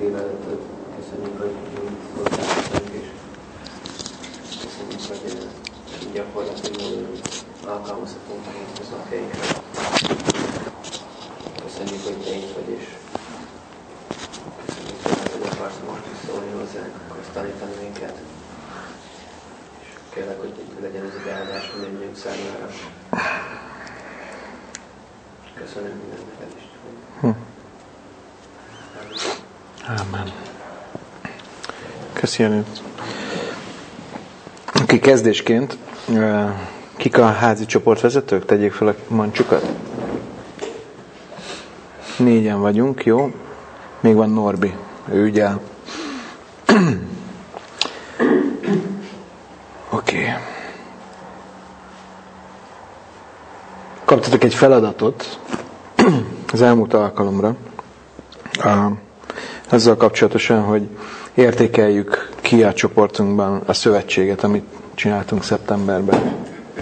bűveletet. Köszönjük, hogy hozzászólunk, és köszönjük, hogy gyakorlatilag alkalmazhatunk a hétköznapjainkra. Köszönjük, hogy te itt vagy, és köszönjük, hogy akarsz most is szólni hozzánk, akarsz tanítani minket. És kérlek, hogy legyen ez egy áldás mindannyiunk számára. Köszönöm mindent neked is. Ámen. Köszönjük. Aki kezdésként, kik a házi csoportvezetők? Tegyék fel a mancsukat. 4-en vagyunk, jó? Még van Norbi, ő ügyel. Oké. Kaptatok egy feladatot az elmúlt alkalomra. Azzal kapcsolatosan, hogy értékeljük ki a csoportunkban a szövetséget, amit csináltunk szeptemberben.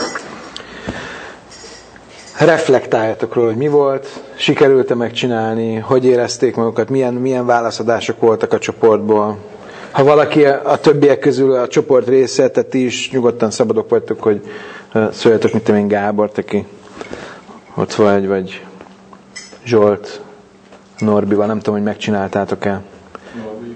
Reflektáljatok róla, hogy mi volt, sikerült-e megcsinálni, hogy érezték magukat, milyen válaszadások voltak a csoportból. Ha valaki a többiek közül a csoport része, tehát ti is nyugodtan szabadok vagytok, hogy szóljatok, mint én Gábor, aki ott vagy Zsolt, Norbival, nem tudom, hogy megcsináltátok-e. Norbi.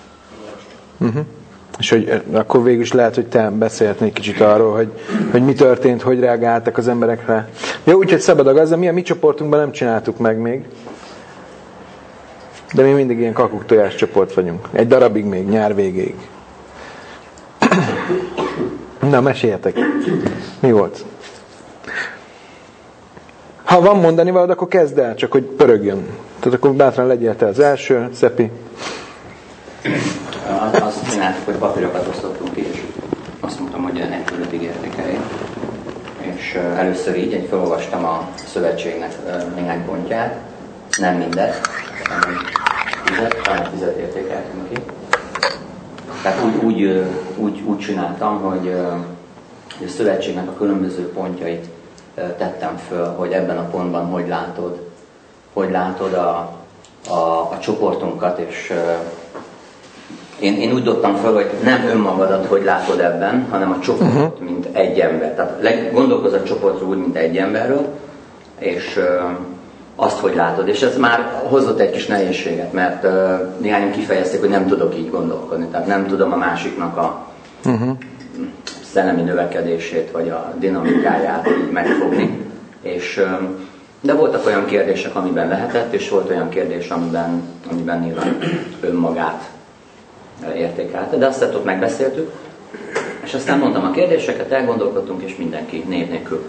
És hogy akkor végül is lehet, hogy te beszélhetnél kicsit arról, hogy mi történt, hogy reagáltak az emberekre. Jó, úgyhogy szabad a gazda, mi a mi csoportunkban nem csináltuk meg még. De mi mindig ilyen kakuk-tojás csoport vagyunk. Egy darabig még, nyár végéig. Na, meséljetek. Mi volt? Ha van mondani valad, akkor kezd el, csak hogy pörögjön. Tehát akkor bátran legyél te az első, Szepi. Azt csináltuk, hogy papírokat osztottunk ki, és azt mondtam, hogy 1-5-ig értékelj. És először így, felolvastam a szövetségnek néhány pontját, nem mindet, hanem 10 értékeltünk ki. Tehát úgy csináltam, hogy a szövetségnek a különböző pontjait tettem föl, hogy ebben a pontban hogy látod a csoportunkat, és én úgy dobtam föl, hogy nem önmagadat, hogy látod ebben, hanem a csoportot, mint egy ember. Tehát gondolkozz a csoportról úgy, mint egy emberről, és azt, hogy látod. És ez már hozott egy kis nehézséget, mert néhányan kifejezték, hogy nem tudok így gondolkodni. Tehát nem tudom a másiknak a szellemi növekedését, vagy a dinamikáját így megfogni. De voltak olyan kérdések, amiben lehetett, és volt olyan kérdés, amiben nyilván önmagát értékelte. De azt ott megbeszéltük, és aztán mondtam a kérdéseket, elgondolkodtunk, és mindenki név nélkül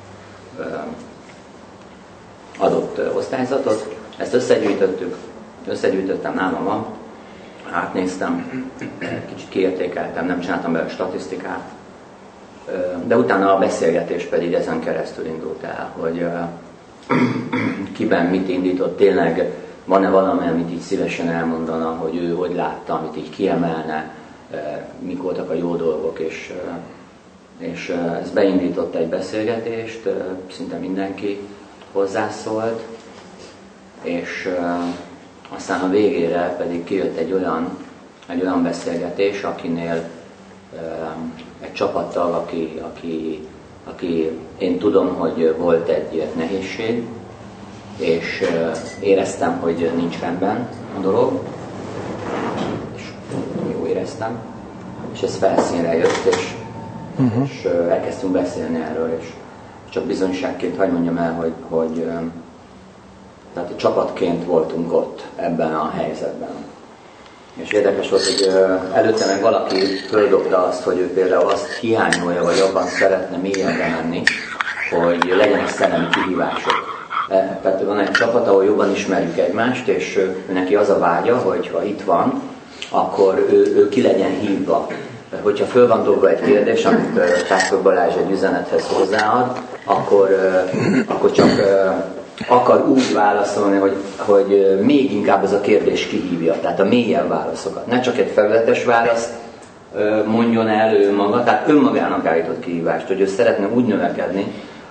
adott osztályzatot. Ezt összegyűjtöttem, nálam van, átnéztem, kicsit kiértékeltem, nem csináltam belőle statisztikát, de utána a beszélgetés pedig ezen keresztül indult el, hogy kiben mit indított, tényleg van-e valami, amit így szívesen elmondana, hogy ő hogy látta, amit így kiemelne, mik voltak a jó dolgok, és ez beindított egy beszélgetést, szinte mindenki hozzászólt, és aztán a végére pedig kijött egy olyan beszélgetés, akinél egy csapattag, aki én tudom, hogy volt egy nehézség, és éreztem, hogy nincs rendben a dolog, és jó éreztem, és ez felszínre jött, és elkezdtünk beszélni erről, és csak bizonyságként hadd mondjam el, hogy tehát a csapatként voltunk ott ebben a helyzetben. És érdekes volt, hogy előtte meg valaki földobta azt, hogy ő például azt hiányolja, vagy abban szeretne mélyebben menni, hogy legyenek szellemi kihívások. Tehát van egy csapat, ahol jobban ismerjük egymást, és neki az a vágya, hogy ha itt van, akkor ő ki legyen hívva. Hogyha föl van dobva egy kérdés, amit Pásztor Balázs egy üzenethez hozzáad, akkor csak akar úgy válaszolni, hogy még inkább ez a kérdés kihívja, tehát a mélyebb válaszokat. Ne csak egy felületes választ mondjon el ő maga, tehát önmagának állított kihívást, hogy ő szeretne úgy növekedni,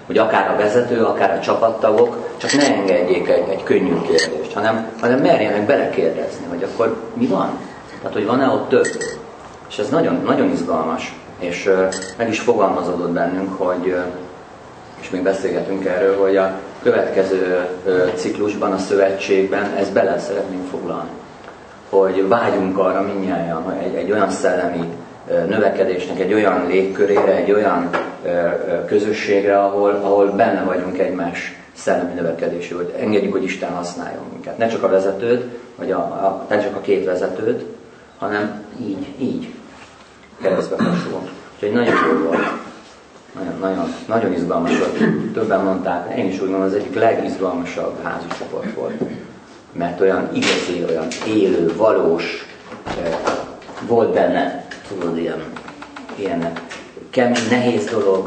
hogy akár a vezető, akár a csapattagok csak ne engedjék egy könnyű kérdést, hanem merjenek belekérdezni, hogy akkor mi van? Tehát, hogy van-e ott több? És ez nagyon, nagyon izgalmas, és meg is fogalmazódott bennünk, hogy, és még beszélgetünk erről, hogy a következő ciklusban, a szövetségben ezt bele szeretnénk foglalni. Hogy vágyunk arra mindnyájan, hogy egy olyan szellemi növekedésnek, egy olyan légkörére, egy olyan közösségre, ahol benne vagyunk egymás szellemi növekedésű, hogy engedjük, hogy Isten használjon minket. Ne csak a vezetőt, vagy ne csak a két vezetőt, hanem így keresztbe hasonló. Úgyhogy nagyon jó volt. Nagyon izgalmas volt. Többen mondták, én is úgy mondom, az egyik legizgalmasabb házi csoport volt. Mert olyan igazi, olyan élő, valós volt benne, tudod, ilyen kemény, nehéz dolog,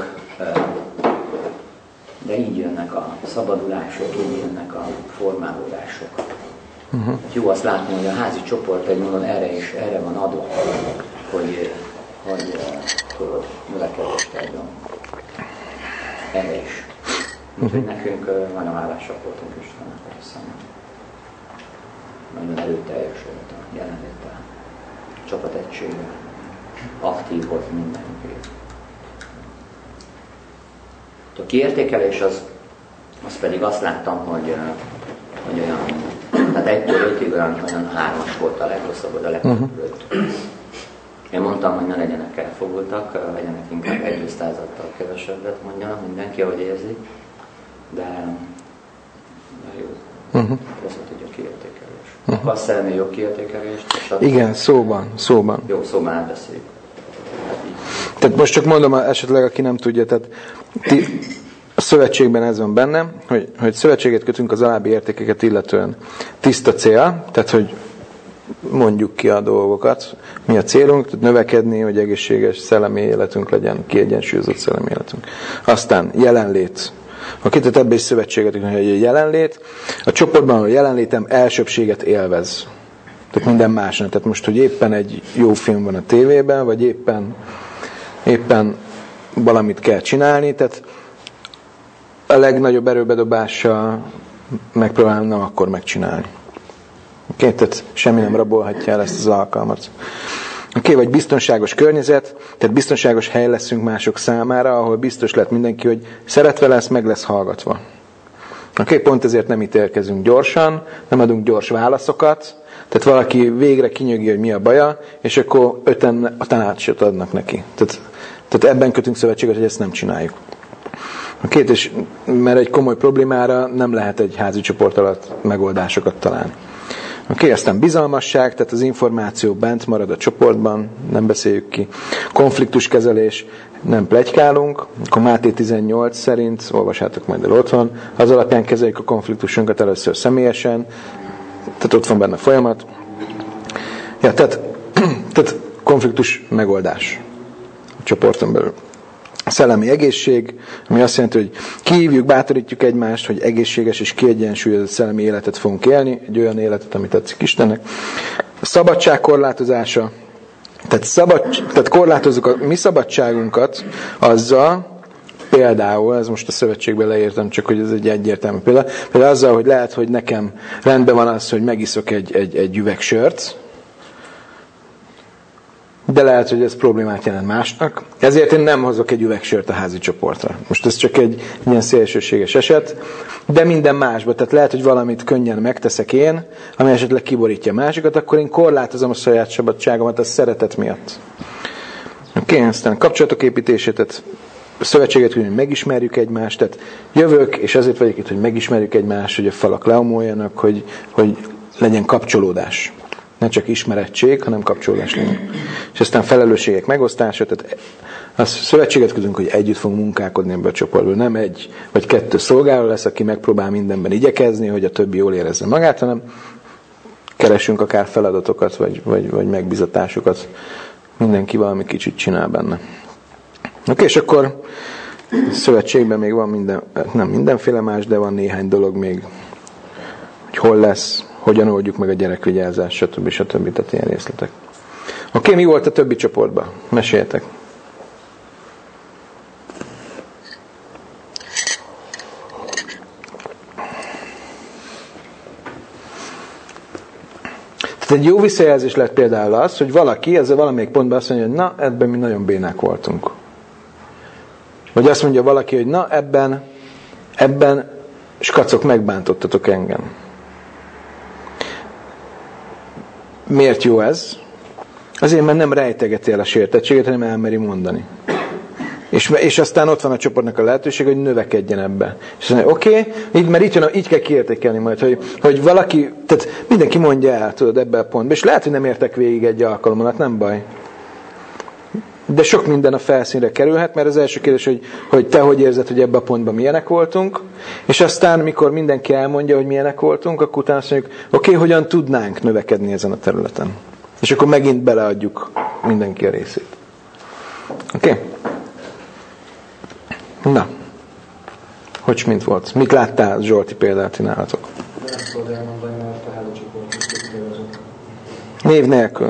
de így jönnek a szabadulások, így jönnek a formálódások. Jó azt látni, hogy a házi csoport egy módon erre van adva, hogy tudod, növekedést adjon. Erre is. Úgyhogy nekünk nagyon hálásak voltunk Istennek, azt hiszem. Nagyon erőteljes volt a jelenléte, a csapategysége, aktív volt mindenki. A kiértékelés az pedig azt láttam, hogy olyan, tehát 1-től 5-ig olyan 3-as volt a legrosszabb, vagy a legtöbb 5. Én mondtam, hogy ne legyenek elfogultak, legyenek inkább 1%-tal kevesebbet, mondjanak mindenki, ahogy érzi, de jó. Ez volt így a kiértékelés. A szellemi jó kiértékelést. Igen, szóban. Jó, szóban elbeszéljük. Tehát most csak mondom, esetleg aki nem tudja, tehát a szövetségben ez van benne, hogy szövetséget kötünk az alábbi értékeket illetően. Tiszta cél, tehát hogy mondjuk ki a dolgokat, mi a célunk, tehát növekedni, hogy egészséges szellemi életünk legyen, kiegyensúlyozott szellemi életünk. Aztán jelenlét. Oké, tehát ebbe is szövetséget, hogy a jelenlét. A csoportban a jelenlétem elsőbbséget élvez. Tehát minden másnak. Tehát most, hogy éppen egy jó film van a tévében, vagy éppen valamit kell csinálni, tehát a legnagyobb erőbedobással megpróbálom nem akkor megcsinálni. Oké, tehát semmi nem rabolhatja el ezt az alkalmat. Oké, vagy biztonságos környezet, tehát biztonságos hely leszünk mások számára, ahol biztos lehet mindenki, hogy szeretve lesz, meg lesz hallgatva. Oké, pont ezért nem ítélkezünk gyorsan, nem adunk gyors válaszokat, tehát valaki végre kinyögi, hogy mi a baja, és akkor 5-en a tanácsot adnak neki. Tehát ebben kötünk szövetséget, hogy ezt nem csináljuk. Oké, és mert egy komoly problémára nem lehet egy házi csoport alatt megoldásokat találni. Oké, aztán bizalmasság, tehát az információ bent marad a csoportban, nem beszéljük ki. Konfliktuskezelés, nem pletykálunk. Akkor Máté 18 szerint, olvassátok majd el otthon, az alapján kezeljük a konfliktusunkat először személyesen, tehát ott van benne a folyamat. Ja, tehát konfliktus megoldás a csoporton belül. A szellemi egészség, ami azt jelenti, hogy kihívjuk, bátorítjuk egymást, hogy egészséges és kiegyensúlyozott szellemi életet fogunk élni, egy olyan életet, ami tetszik Istennek. A szabadság korlátozása, tehát korlátozzuk a mi szabadságunkat azzal, például, ez most a szövetségben leírtam, csak hogy ez egy egyértelmű példa, például azzal, hogy lehet, hogy nekem rendben van az, hogy megiszok egy üveg sört, de lehet, hogy ez problémát jelent másnak. Ezért én nem hozok egy üveg sört a házi csoportra. Most ez csak egy ilyen szélsőséges eset, de minden másban. Tehát lehet, hogy valamit könnyen megteszek én, ami esetleg kiborítja a másikat, akkor én korlátozom a saját szabadságomat a szeretet miatt. Oké, aztán kapcsolatok építését, tehát szövetséget, hogy megismerjük egymást, tehát jövök, és azért vagyok itt, hogy megismerjük egymást, hogy a falak leomoljanak, hogy legyen kapcsolódás. Ne csak ismerettség, hanem kapcsolódás legyen. És aztán felelősségek megosztása, tehát azt szövetséget közünk, hogy együtt fogunk munkálkodni ebbe a csoportból. Nem egy vagy 2 szolgáló lesz, aki megpróbál mindenben igyekezni, hogy a többi jól érezze magát, hanem keresünk akár feladatokat, vagy megbízatásokat. Mindenki valami kicsit csinál benne. Oké, és akkor szövetségben még van nem mindenféle más, de van néhány dolog még, hogy hol lesz, hogyan oldjuk meg a gyerekvigyázást, stb. Tehát ilyen részletek. Oké, mi volt a többi csoportban? Meséljetek. Tehát egy jó visszajelzés lett például az, hogy valaki ezzel valamelyik pontban azt mondja, hogy na, ebben mi nagyon bénák voltunk. Vagy azt mondja valaki, hogy na, ebben skacok, megbántottatok engem. Miért jó ez? Azért, mert nem rejtegeti el a sértettséget, hanem elmeri mondani. És aztán ott van a csoportnak a lehetőség, hogy növekedjen ebbe. És azt mondja, oké, mert így kell kiértékelni majd, hogy valaki, tehát mindenki mondja el, tudod, ebbe a pontba, és lehet, hogy nem értek végig egy alkalommal, hát nem baj. De sok minden a felszínre kerülhet, mert az első kérdés, hogy te hogy érzed, hogy ebbe a pontban milyenek voltunk, és aztán, mikor mindenki elmondja, hogy milyenek voltunk, akkor utána azt mondjuk, oké, hogyan tudnánk növekedni ezen a területen. És akkor megint beleadjuk mindenki a részét. Oké? Na. Hogy mint volt? Mit láttál, Zsolti, példát nálatok? De ezt tudod elmondani, mert a hálócsoportot tudja. Név nélkül.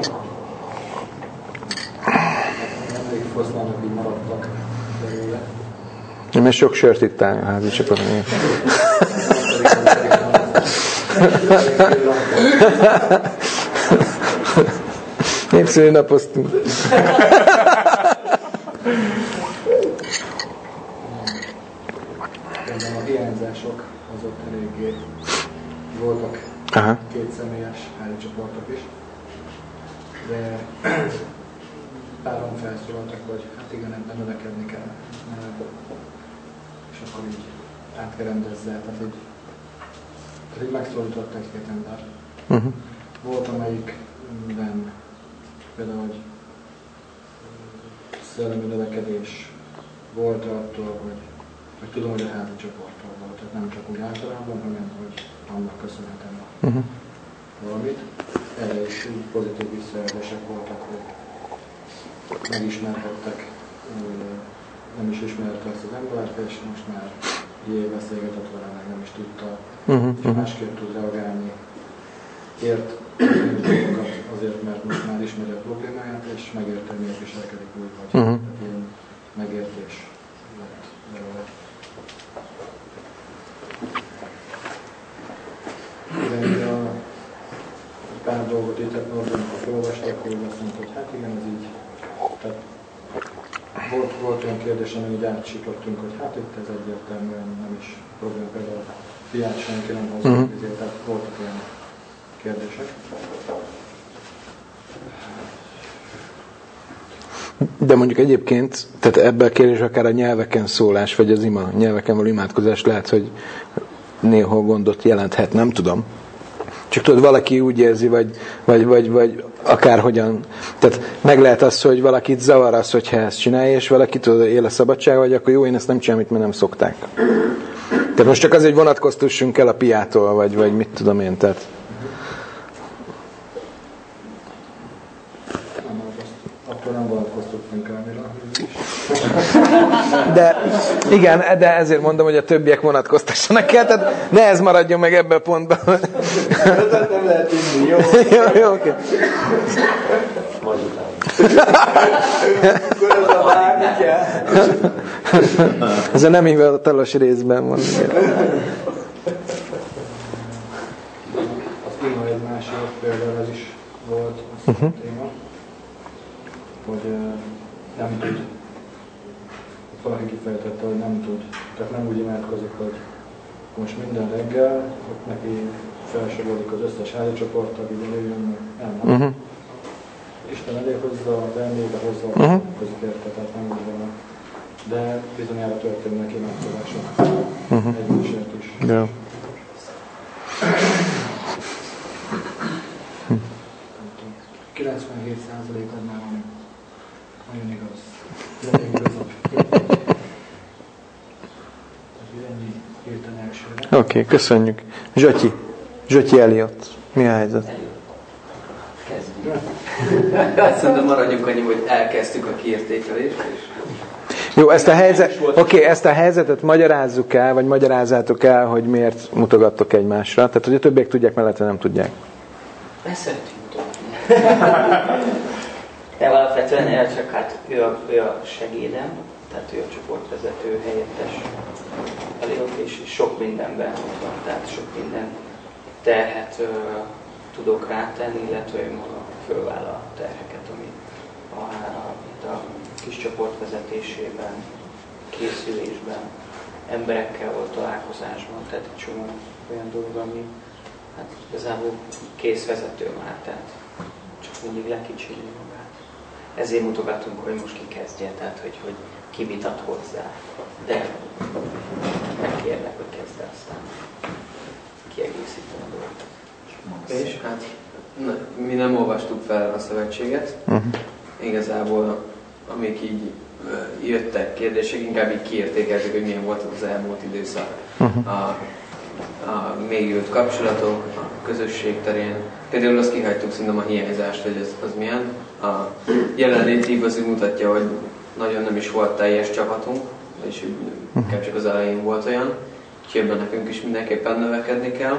Nemrég foszlának így maradtak belőle. Mert sok sört ittál a házi csapaton. Népszerű napoztunk. Például a hiányzások azok eléggé voltak. Aha. Kétszemélyes hálócsoportok is. De páran felszólaltak, hogy hát igen, ebben növekedni kell. És akkor így át kell rendezze. Tehát így megszólított egy-két ember. Volt, amelyikben például, hogy szellemi növekedés volt attól, hogy tudom, hogy a házi csoporttól volt. Tehát nem csak úgy általában, hanem hogy annak köszönhetem valamit. Erre is pozitív visszajelzések voltak, hogy megismerhettek, nem is ismerte ezt az embert, és most már beszélgetett vele, meg nem is tudta, és másképp tud reagálni. Ért dolgokat azért, mert most már ismeri a problémáját, és megérte, hogy miért viselkedik úgy, vagy ilyen megértés lett belőle. De a pár dolgot itt Norbertnek felolvastak, hogy azt mondta, hogy hát igen, ez így. Tehát volt olyan kérdés, amin így átsiklottunk, hogy hát itt ez egyértelműen nem is probléma, például a fiát senki nem hozott, tehát voltak olyan kérdések. De mondjuk egyébként, tehát ebben a kérdés akár a nyelveken szólás, vagy az nyelveken való imádkozás lehet, hogy néha gondot jelenthet, nem tudom. Csak tudod, valaki úgy érzi, vagy akárhogyan. Tehát meg lehet az, hogy valakit zavar az, hogyha ezt csinálja, és valaki tudod, él a szabadság, vagy akkor jó, én ezt nem csinálom, mert nem szokták. Tehát most csak azért vonatkoztassunk el a piától, vagy mit tudom én, tehát. Akkor nem vonatkoztattunk rámira. De igen, de ezért mondom, hogy a többiek vonatkoztassanak el, tehát ne ez maradjon meg ebben a pontban. Nem lehet inni, jó? Jó, oké. Majd utána. Akkor ez a vágni kell. Ez a nem hivatalos részben van. Az ima egy másik például ez is volt az téma, hogy nem tud. Valaki kifejtette, hogy nem tud, tehát nem úgy imádkozik, hogy most minden reggel, ott neki felsorolik az összes házi csoporttag, így előjön, nem. Isten elé hozza, a elmébe hozza, imádkozik érte, tehát nem úgy van. De bizonyára történnek imádkozások egymásért is. Yeah. 97% az már nagyon igaz. Oké, köszönjük. Zsotyi Eliott. Mi a helyzet? Kezdjük. Azt mondom, maradjunk annyi, hogy elkezdtük a kiértékelést. Jó, ezt a helyzetet magyarázzuk el, vagy magyarázzátok el, hogy miért mutogattok egymásra. Tehát, hogy a többiek tudják, mellette nem tudják. Szeretjük mutogatni. De alapvetően csak hát ő a segédem, tehát ő a csoportvezető helyettes Eliott, és sok mindenben ott van, tehát sok minden terhet tudok rátenni, illetve ő maga fölvállal a terheket, ami itt a kis csoport vezetésében, készülésben, emberekkel volt találkozásban, tehát egy csomó olyan dolog, ami hát igazából kész vezető már, tehát csak mindig lekicsinyi magát. Ezért mutogatunk, hogy most ki kezdje, tehát hogy ki mit ad hozzá. De megkérlek, hogy kezdje aztán kiegészíteni a dolgot. És hát mi nem olvastuk fel a szövetséget. Igazából amik így jöttek kérdések, inkább így kiértékeltük, hogy milyen volt az elmúlt időszak. A mélyült kapcsolatok, a közösség terén. Például azt kihagytuk szerintem a hiányzást, hogy az milyen. A jelenlét igazi mutatja, hogy nagyon nem is volt teljes csapatunk, és inkább csak az elején volt olyan. Úgyhogy ebben nekünk is mindenképpen növekedni kell.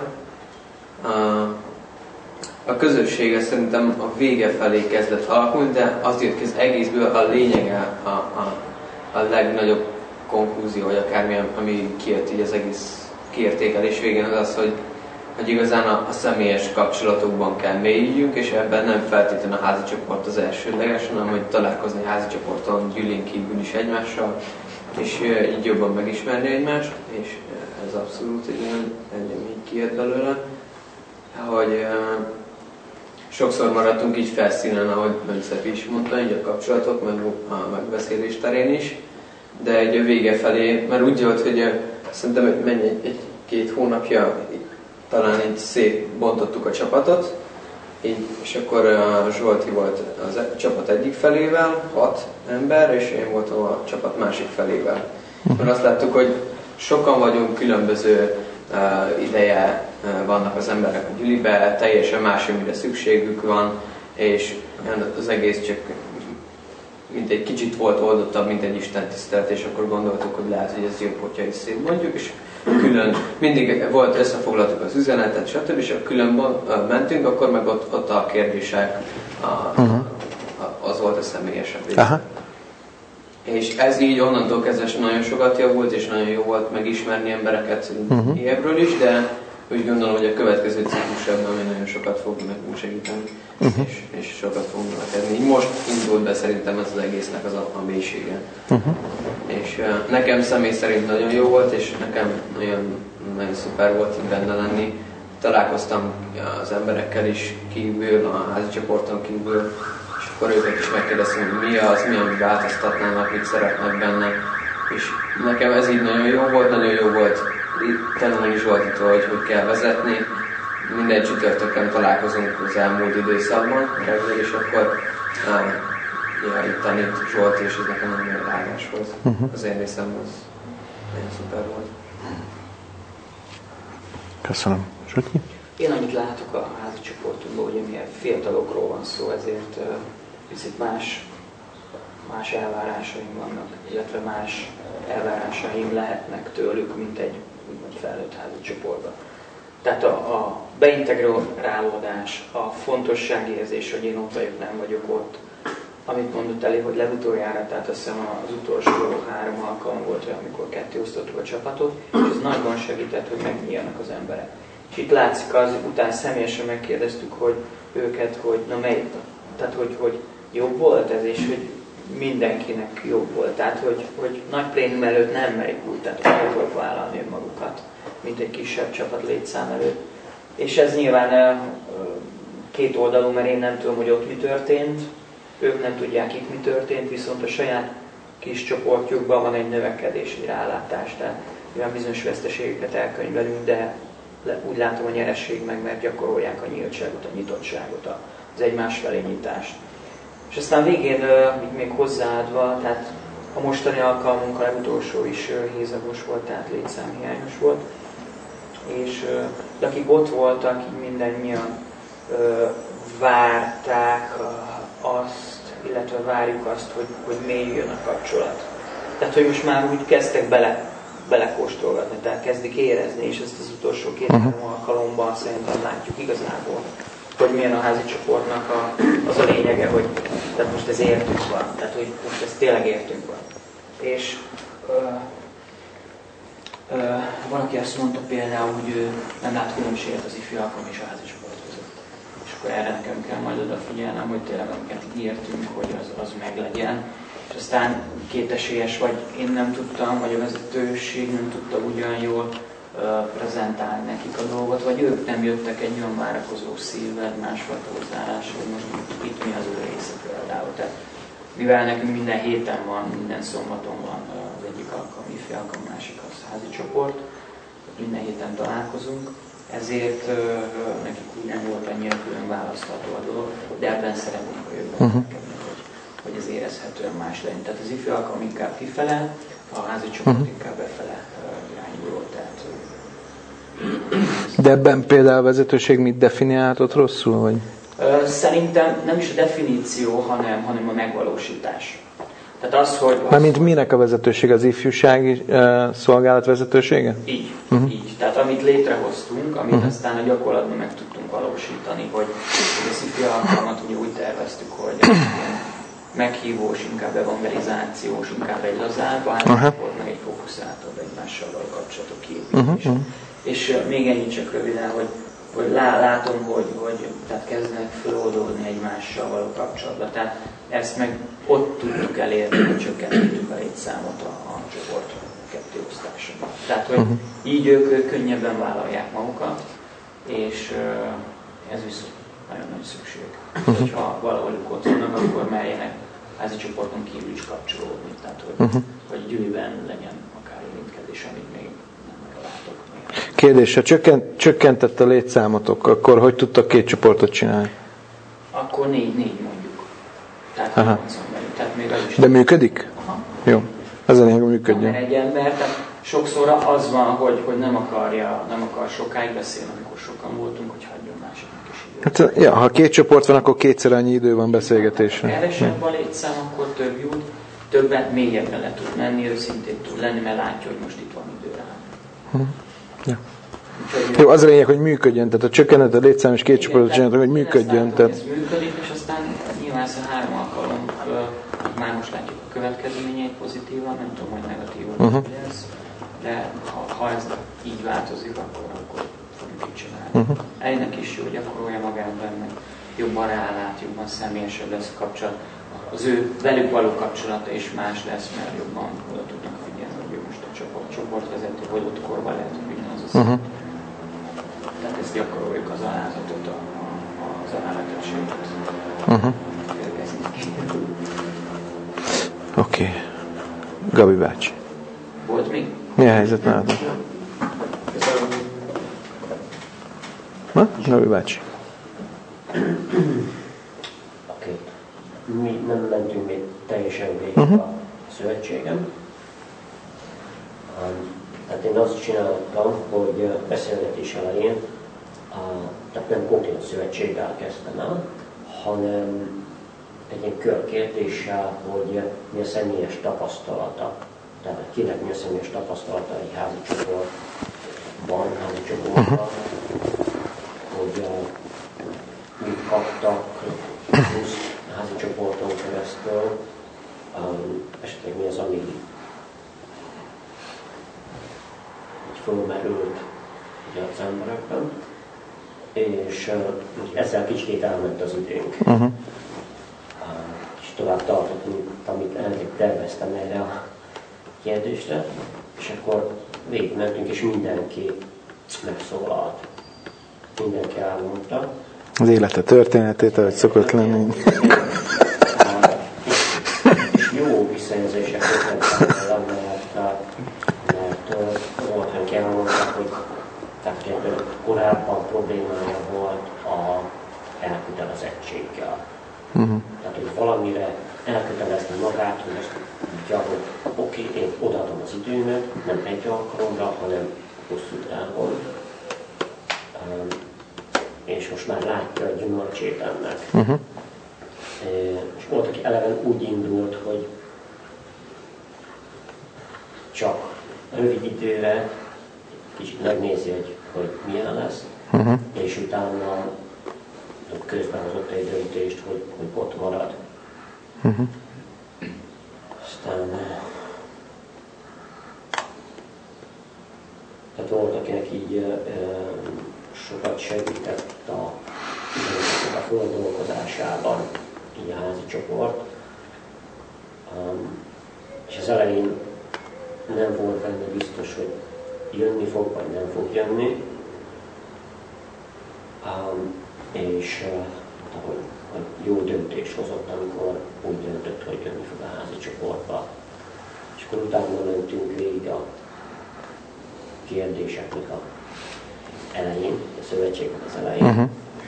A közössége szerintem a vége felé kezdett alakulni, de az jött ki az egészből a lényege, a legnagyobb konklúzió, vagy akármi, ami kijött így az egész kiértékelés végén, az, hogy igazán a személyes kapcsolatokban kell mélyüljünk, és ebben nem feltétlenül a házi csoport az elsődleges, hanem hogy találkozni házi csoporton, gyűlén kívül is egymással, és így jobban megismerni egymást, és ez abszolút engem így kijött belőle, hogy sokszor maradtunk így felszínen, ahogy Szepi is mondta, így a kapcsolatok, meg a megbeszélés terén is, de egy a vége felé, mert úgy volt, hogy szerintem egy-két hónapja talán így szétbontottuk a csapatot, így, és akkor Zsolti volt a csapat egyik felével, 6 ember, és én voltam a csapat másik felével. Mert azt láttuk, hogy sokan vagyunk, különböző ideje vannak az emberek a gyülibe, teljesen más, amire szükségük van, és az egész csak mint egy kicsit volt oldottabb, mint egy istentisztelet, és akkor gondoltuk, hogy lehet, hogy ez jobb, hogyha is szétmondjuk, és külön, mindig volt, összefoglaltuk az üzenetet, stb. És ha külön mentünk, akkor meg ott a kérdések, az volt a személyesebb része. És ez így onnantól kezdve nagyon sokat javult, és nagyon jó volt megismerni embereket ilyenről is, de úgy gondolom, hogy a következő ciklusában még nagyon sokat fog nekünk segíteni, és sokat fog növekedni. Most indult be szerintem ez az egésznek az a mélysége. És nekem személy szerint nagyon jó volt, és nekem nagyon szuper volt benne lenni. Találkoztam az emberekkel is kívül, a házi csoporton kívül, és akkor őket is megkérdeztem, hogy mi az, amit változtatnának, mit szeretnek benne. És nekem ez így nagyon jó volt tanulni Zsoltitól, hogy kell vezetni. Minden csütörtökön találkozunk az elmúlt időszakban, reggel, és akkor itt tanít Zsolti, és ez nekem nagyon rágás volt. Az én részemben az nagyon szuper volt. Köszönöm. Zsolti? Én annyit látok a házi csoportunkban, hogy milyen fiatalokról van szó, ezért picit más elvárásaim vannak, illetve más elvárásaim lehetnek tőlük, mint egy úgymond felnőtt házi csoportban. Tehát a beintegrálódás, a fontosságérzés, hogy én ott vagyok, nem vagyok ott, amit mondott Eli, hogy legutoljára, tehát azt hiszem az utolsó 3 alkalom volt, amikor ketté osztottuk a csapatot, és ez nagyban segített, hogy megnyíljanak az emberek. És itt látszik az, után személyesen megkérdeztük, hogy őket, hogy na melyik, tehát hogy jobb volt ez, és hogy mindenkinek jobb volt. Tehát, hogy nagy plénum előtt nem merik úgy, tehát meg tudok vállalni önmagukat, mint egy kisebb csapat létszám előtt. És ez nyilván két oldalú, mert én nem tudom, hogy ott mi történt, ők nem tudják, itt mi történt, viszont a saját kis csoportjukban van egy növekedés, egy rálátás, tehát olyan bizonyos veszteségeket elkönyvelünk, de úgy látom a nyeresség meg, mert gyakorolják a nyíltságot, a nyitottságot, az egymás felé nyitást. És aztán végén még hozzáadva, tehát a mostani alkalmunk a legutolsó is hézagos volt, tehát létszámhiányos volt. És akik ott voltak, mindannyian várták azt, illetve várjuk azt, hogy mélyüljön a kapcsolat. Tehát, hogy most már úgy kezdtek belekóstolgatni, tehát kezdik érezni, és ezt az utolsó 2-3 alkalomban szerintem látjuk igazából, hogy milyen a házi csoportnak az a lényege, hogy tehát most ez értünk van, tehát hogy most ez tényleg értünk van. És valaki azt mondta például, hogy ő nem lát különbséget az ifjúalkalom és a házi csoport között. akkor erre nekem kell majd odafigyelnem, hogy tényleg amiket ígértünk, hogy az meglegyen. És aztán kétesélyes, vagy én nem tudtam, vagy a vezetőség nem tudta ugyan jól prezentálni nekik a dolgot, vagy ők nem jöttek egy olyan várakozó szívvel, másfajta hozzáállás, hogy most itt mi az ő része például. Tehát, mivel nekünk minden héten van, minden szombaton van az egyik alkalom, ifjú alkalom, másik az házi csoport, minden héten találkozunk, ezért nekik úgy nem volt annyira külön választható a dolog, de ebben szeretnénk a jövőben hogy ez érezhetően más legyen. Tehát az ifjú alkalom inkább kifele, a házi csoport inkább befele irányuló. Tehát, de ebben például a vezetőség mit definiáltott rosszul? Vagy? Szerintem nem is a definíció, hanem a megvalósítás. Tehát az, hogy... Mármint minek a vezetőség? Az ifjúsági szolgálat vezetősége? Így, így. Tehát amit létrehoztunk, amit aztán a gyakorlatban meg tudtunk valósítani, hogy az ifjú alkalmat ugye úgy terveztük, hogy meghívós, inkább evangelizációs, inkább egy lazább, volt meg egy fókuszáltabb egymással való kapcsolatok kiépítése. És még ennyit csak röviden, hogy látom, hogy tehát kezdenek feloldódni egymással való kapcsolatban. Tehát ezt meg ott tudtuk elérni, hogy csökkentettük a létszámot a csoport kettéosztásában. Tehát, hogy így ők könnyebben vállalják magukat, és ez viszont nagyon nagy szükség. Hogyha valahol ott vannak, akkor merjenek házi csoporton kívül is kapcsolódni. Tehát, hogy gyűlben legyen akár érintkezés, amit még nem látok. Kérdés, ha csökkentett a létszámotok, akkor hogy tudtak 2 csoportot csinálni? Akkor 4 mondjuk. Tehát, tehát még az is. De működik? Aha. Jó. Ez a lényeg, hogy működjön. Mert egy ember, tehát sokszor az van, hogy nem akar sokáig beszélni, amikor sokan voltunk, hogy hagyjon másiknak is időt. Hát, ja, ha 2 csoport van, akkor 2-szer annyi idő van beszélgetésre. Ha kevesebb a létszám, akkor több jut, többet mélyebben le tud menni, őszintén tud lenni, mert látja, hogy most itt van idő rá. Ja. Jó, az a lényeg, hogy működjön, tehát a csökkentett a létszám és 2 csoportot csináltak, hogy működjön. Tehát... Ez működik, és aztán nyilván ez a 3 alkalom, már most látjuk a következményeit pozitívan, nem tudom, hogy negatívan lesz, de ha ez így változik, akkor fogjuk így csinálni. Ennek is jó, gyakorolja magában, meg jobban rálát, jobban személyesebb lesz a kapcsolat. Az ő velük való kapcsolata is más lesz, mert jobban oda tudnak figyelni, hogy ő most a csoportvezető, vagy ott korba lehet, hogy ugyanaz a szint. Tehát ezt gyakoroljuk az alázatot, az alávetettséget. Oké. Gabi bácsi. Volt még? Mi a helyzet nálatok? Na, Gabi bácsi. Oké. Mi nem mentünk még teljesen végig a szövetségem. Tehát én azt csináltam, hogy beszélgetés elején, tehát nem konkrét szövetséggel kezdtem el, hanem egy ilyen körkérdéssel, hogy mi a személyes tapasztalata. Tehát kinek mi a személyes tapasztalata egy házi csoportban, hogy mit kaptak plusz házi csoporton keresztül, esetleg mi az, ami fölmerült az emberekben, és ezzel kicsit elment az időnk. És tovább tartottunk, amit terveztem erre a kérdésre, és akkor végigmentünk, és mindenki megszólalt. Mindenki elmondta. Az élete történetét, ahogy szokott lenni. És jó visszajelzések voltak, mert volt, hogy elmondták, hogy tehát korábban problémája volt a elkötelezettséggel. Tehát, hogy valamire elkötelezte magát, hogy azt mondja, hogy oké, én odaadom az időmet, nem egy alkalomra, hanem hosszú távon. És most már látja a gyümölcsét ennek. És volt, aki eleven úgy indult, hogy csak rövid időre kicsit megnézi, hogy milyen lesz, és utána közben hozott egy döntést, hogy ott marad. Aztán tehát volt, akinek így sokat segített a földolgozásában így a házi csoport. És az elején nem volt benne biztos, hogy jönni fog, vagy nem fog jönni. És hogy jó döntés hozott, amikor úgy döntött, hogy jönni fog a házi csoportba. És akkor utána mentünk végig a kérdéseknek az elején, a szövetségnek az elején.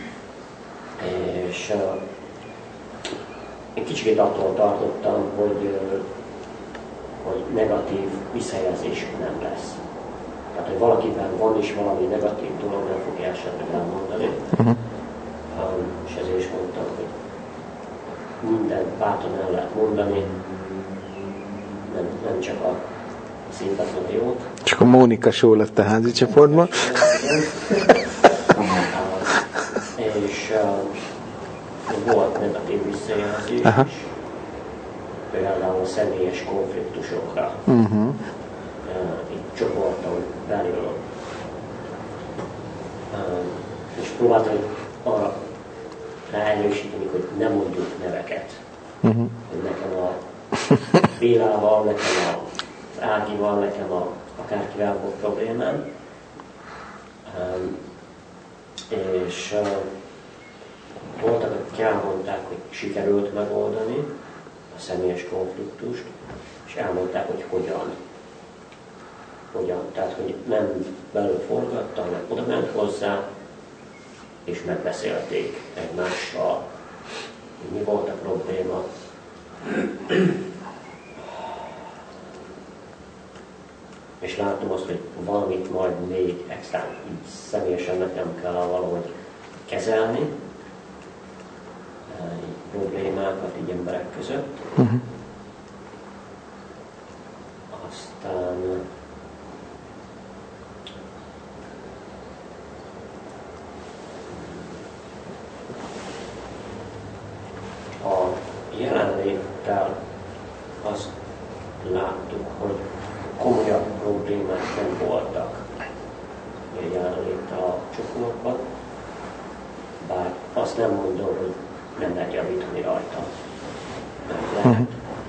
És én kicsit attól tartottam, hogy negatív visszajelzés nem lesz. Tehát, hogy valakiben van is valami negatív dolog, nem fogja esetleg elmondani. És ezért is mondtam, hogy minden bátran el lehet mondani, nem csak a szépet, meg a jót. Csak a Mónika show lett a házi csoportban. És volt negatív visszajelzés is, például a személyes konfliktusokra. Itt csoporton belül. És próbáltam arra ráerősíteni, hogy nem mondjuk neveket. Hogy nekem a Bélával, nekem az Ágival, nekem akárkivel volt problémám. És voltak, akik elmondták, hogy sikerült megoldani a személyes konfliktust, és elmondták, hogy hogyan. Tehát, hogy nem belül forgatta, hanem oda ment hozzá, és megbeszélték egymással, hogy mi volt a probléma. És látom azt, hogy valamit majd még extra személyesen nekem kell valahogy kezelni, problémákat így emberek között. Aztán a jelenléttel azt láttuk, hogy komolyabb problémák nem voltak a jelenléttel a csoportban, bár azt nem mondom, hogy nem lehet javítani rajta. Mert lehet.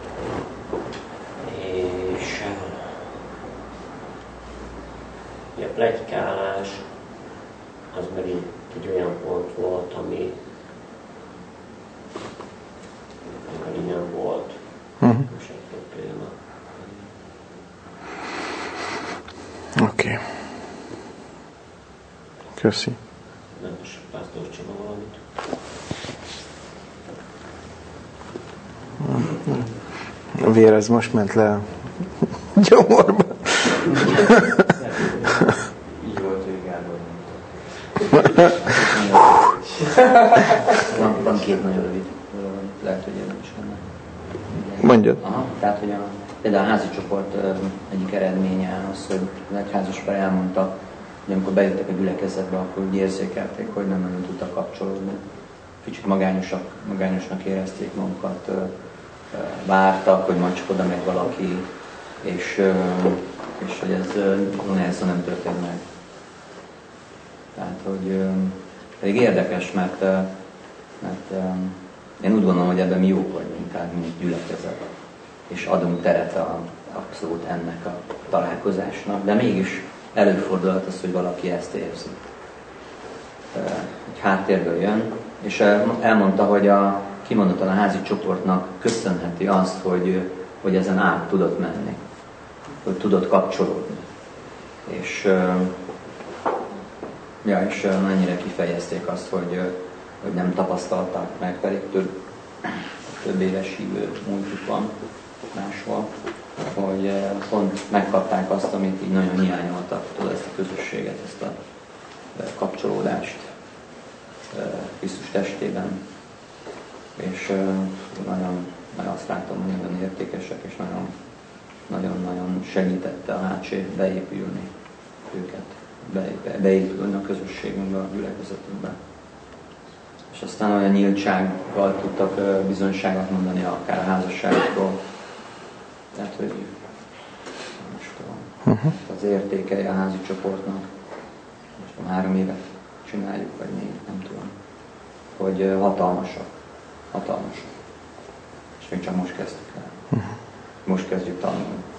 És a pletykálás az megint egy olyan pont volt, ami nem volt sem probléma. Oké. Köszi. Nem most Pásztor Csaba valamit. A vér ez most ment le a gyomorba. Így volt, hogy Gábor mondta. Van két nagyon rövid, lehet, hogy érdemes lenne. Mondjad. Tehát, hogy például a házi csoport egyik eredménye az, hogy egy házaspár elmondta, hogy amikor bejöttek a gyülekezetbe, akkor úgy érzékelték, hogy nem nagyon tudtak kapcsolódni. Kicsit magányosnak érezték magukat, vártak, hogy majd csak oda megy valaki, és hogy ez nehezen nem történt meg. Tehát, hogy pedig érdekes, mert én úgy gondolom, hogy ebben mi jók vagyunk, tehát mint gyülekezet, és adunk teret abszolút ennek a találkozásnak, de mégis előfordulhat az, hogy valaki ezt érzi. Egy háttérből jön, és elmondta, hogy kimondottan a házi csoportnak köszönheti azt, hogy ezen át tudott menni, hogy tudott kapcsolódni. És mennyire kifejezték azt, hogy nem tapasztalták meg, pedig több éves hívő múltjuk van máshol, hogy pont megkapták azt, amit így nagyon hiányoltak, ezt a közösséget, ezt a kapcsolódást Krisztus testében. És nagyon azt látom, hogy nagyon értékesek, és nagyon segítette a HC beépülni őket, beépülni a közösségünkbe, a gyülekezetünkbe. És aztán olyan nyíltsággal tudtak bizonyságot mondani akár a házasságokról. Tehát, hogy most az értékei a házi csoportnak. Most 3 évet csináljuk, vagy még, nem tudom. hogy hatalmasak. És még csak most kezdtük el. Most kezdjük tanulni.